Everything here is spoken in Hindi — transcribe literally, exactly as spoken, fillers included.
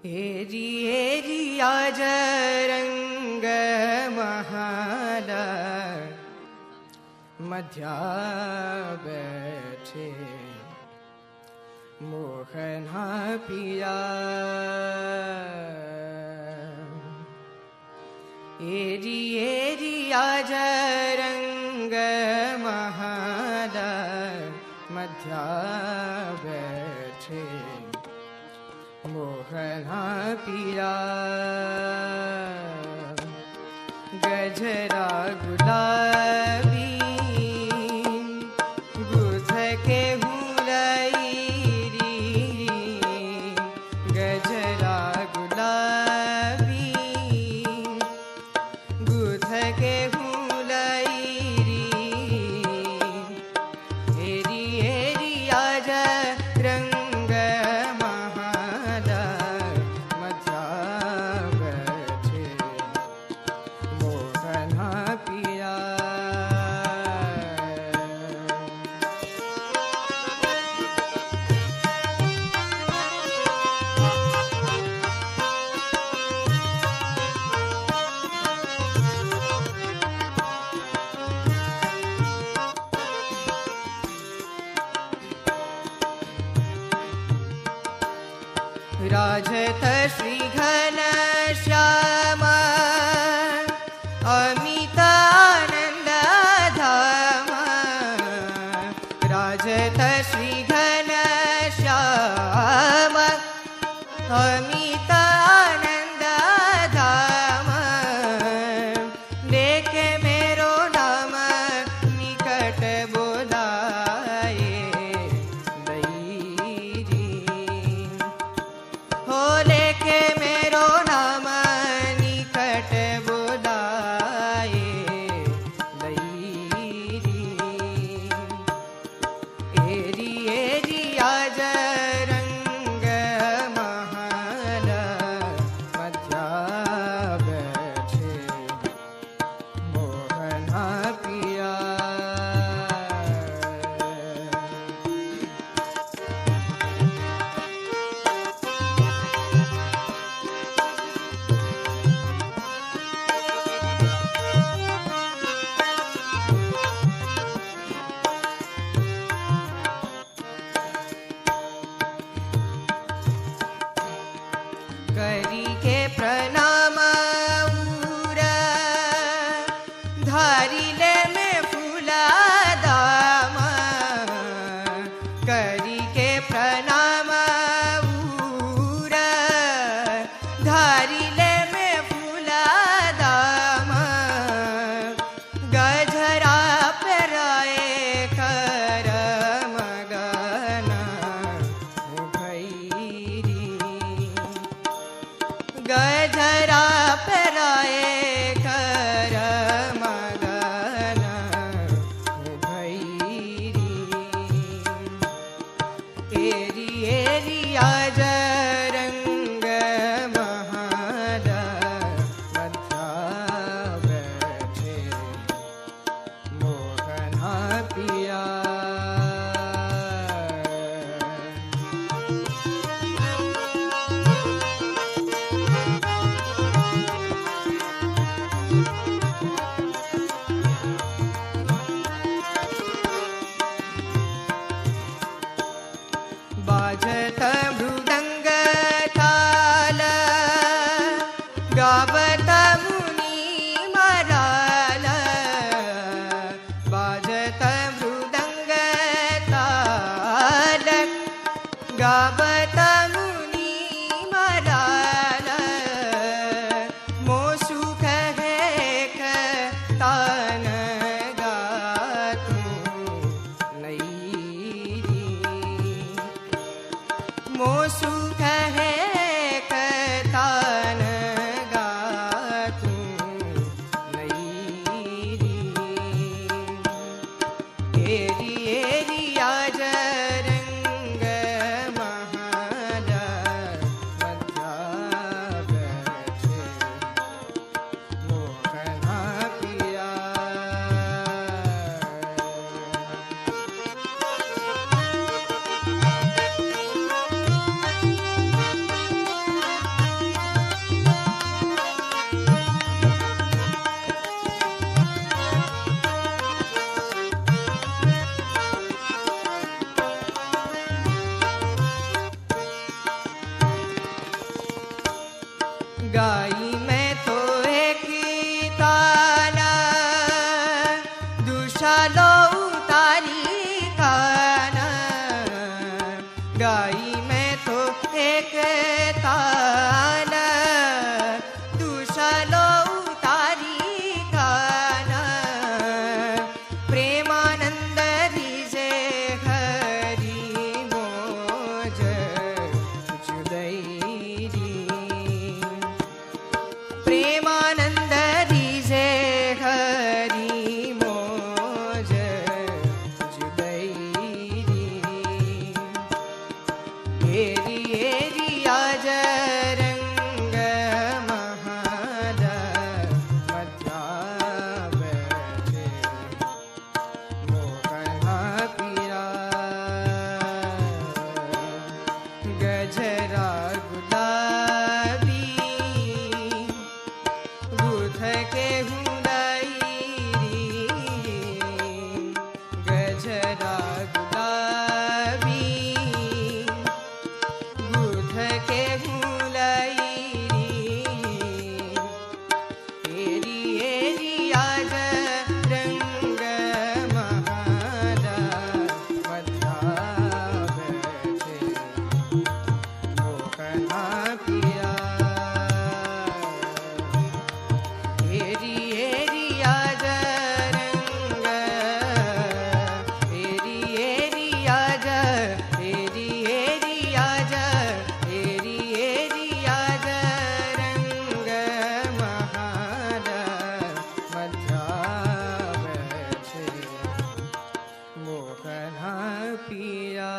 एरी एरी आज रंग महाल मध्या बैठे मोहना पिया। एरी एरी आज रंग महाल मध्या बैठे मोहना पिया। गजरा गुलाबी गुथ के हुलैरी, गजरा गुलाबी गुथ के हुलैरी। एरी एरी आज रंग राजत श्री घन श्याम अमित आनंद धाम। राजत श्री घन श्याम अमित आनंद धाम। देखे मेरो नाम निकट बोलाए दैरी। हो लेके मेरो नाम निकट बोलाए दैरी। एरी एरी आज रंग महाल मध्या बैठे मोहना पिया। करी के प्रणाम उर धारिले में फूला दाम। करी के प्रणाम उर धारिले में फूला दाम। गजरा पेराए कर मगना भैरी। गजरा पेराए कर मगना भैरी। एरी एरी आज रंग महाल मध्या बैठे मोहना पिया। गाई मैं तो एक ताना दुशालो उतारी काना गाई मैं तो एक ताना दुशालो उतारी काना प्रेमानंद रिजे हरी मोज जुदैरी प्रेमानंद रिजे हरी मोज जुदैरी एरी एरी आज रंग महाल मध्या बैठे मोहना पिया गजरा गुलाबी बुध के हुंडई गजरा गुलाबी बुध के हुंडई एरी एरी आज रंग महाल मध्या बैठे मोहना पिया एरी एरी आज रंग एरी एरी आज एरी एरी आज एरी एरी आज रंग महाल मध्या बैठे मोहना पिया।